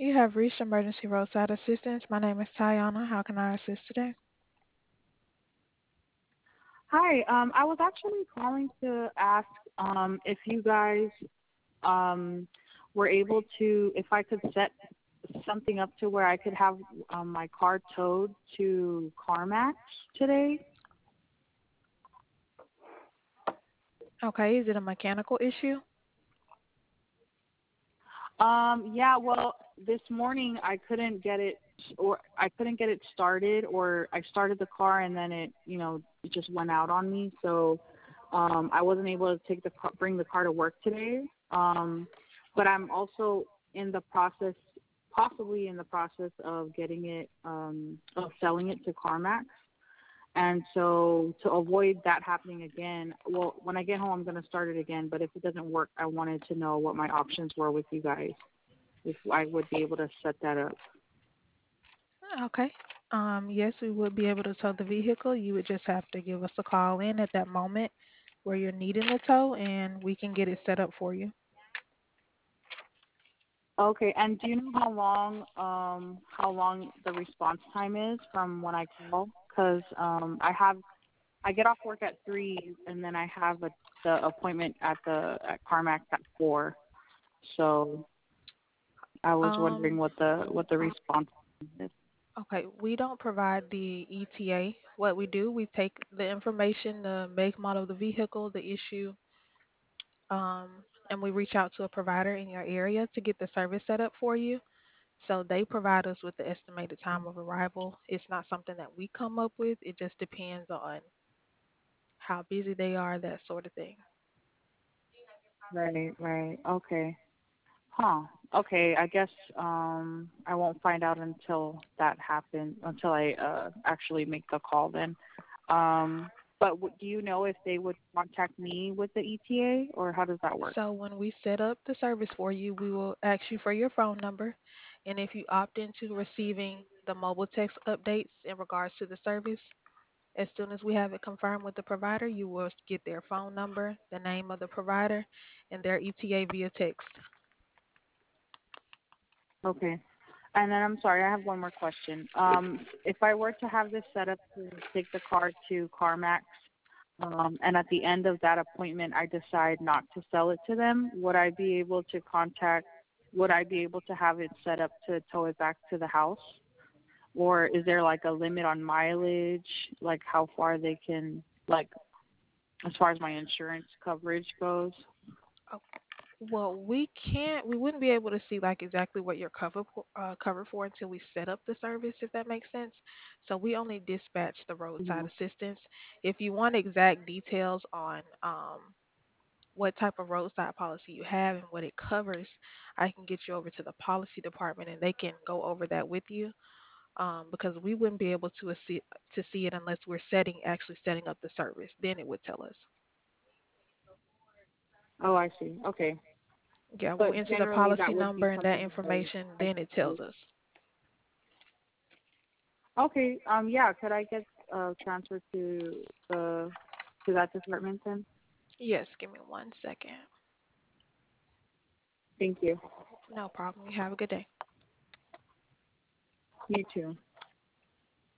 You have reached Emergency Roadside Assistance. My name is Tayana. How can I assist today? Hi, I was actually calling to ask if you guys um, were able to, if I could set something up to where I could have my car towed to CarMax today. Okay, is it a mechanical issue? Yeah, well, this morning I couldn't get it, or I couldn't get it started, or I started the car and then it just went out on me. So I wasn't able to bring the car to work today. But I'm also in the process, possibly in the process of getting it, of selling it to CarMax. And so to avoid that happening again, well, when I get home, I'm going to start it again. But if it doesn't work, I wanted to know what my options were with you guys, if I would be able to set that up. Okay. Yes, we would be able to tow the vehicle. You would just have to give us a call in at that moment where you're needing the tow, and we can get it set up for you. Okay, and do you know how long the response time is from when I call? Because I get off work at 3, and then I have the appointment at CarMax at 4. So I was wondering Um, what the response time is. okay, we don't provide the ETA. What we do, we take the information, the make, model of the vehicle, the issue, um, and we reach out to a provider in your area to get the service set up for you. So they provide us with the estimated time of arrival. It's not something that we come up with. It just depends on how busy they are, that sort of thing. Right, right. Okay. Huh. Okay, I guess I won't find out until that happens, until I actually make the call then. But do you know if they would contact me with the ETA, or how does that work? So when we set up the service for you, we will ask you for your phone number. And if you opt into receiving the mobile text updates in regards to the service, as soon as we have it confirmed with the provider, you will get their phone number, the name of the provider, and their ETA via text. Okay. And then I'm sorry, I have one more question. If I were to have this set up to take the car to CarMax, and at the end of that appointment I decide not to sell it to them, would I be able to have it set up to tow it back to the house? Or is there like a limit on mileage, like how far they can, like as far as my insurance coverage goes? Well, we wouldn't be able to see like exactly what you're covered for until we set up the service, if that makes sense. So we only dispatch the roadside Mhm. assistance. If you want exact details on what type of roadside policy you have and what it covers, I can get you over to the policy department and they can go over that with you. Because we wouldn't be able to see it unless we're actually setting up the service. Then it would tell us. Oh, I see. Okay. Yeah, we'll But enter the generally policy that would be number and that something that information, I then it could do. tells us. Okay. Yeah. Could I get transferred the to that department then? Yes, give me 1 second. Thank you. No problem. You have a good day. You too.